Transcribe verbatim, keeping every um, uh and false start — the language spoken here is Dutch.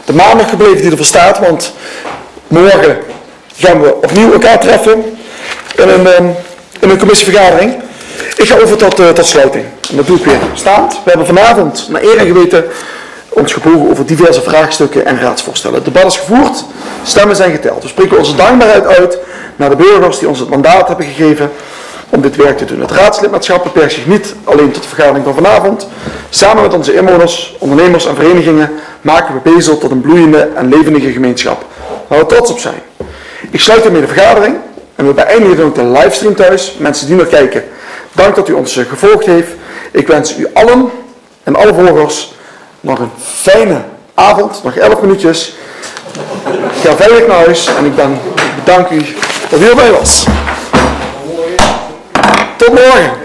de maandag gebleven die ervoor staat, want morgen gaan we opnieuw elkaar treffen in een, um, in een commissievergadering. Ik ga over tot, uh, tot sluiting. En dat doe ik weer staand. We hebben vanavond naar eer en geweten ons gebogen over diverse vraagstukken en raadsvoorstellen. Het debat is gevoerd, stemmen zijn geteld. We spreken onze dankbaarheid uit naar de burgers die ons het mandaat hebben gegeven om dit werk te doen. Het raadslidmaatschap beperkt zich niet alleen tot de vergadering van vanavond. Samen met onze inwoners, ondernemers en verenigingen maken we Bezel tot een bloeiende en levendige gemeenschap waar we trots op zijn. Ik sluit hiermee de vergadering en we beëindigen ook de livestream thuis. Mensen die nog kijken, dank dat u ons gevolgd heeft. Ik wens u allen en alle volgers nog een fijne avond, nog elf minuutjes. Ik ga veilig naar huis en ik, ben, ik bedank u dat u erbij was. Tot morgen.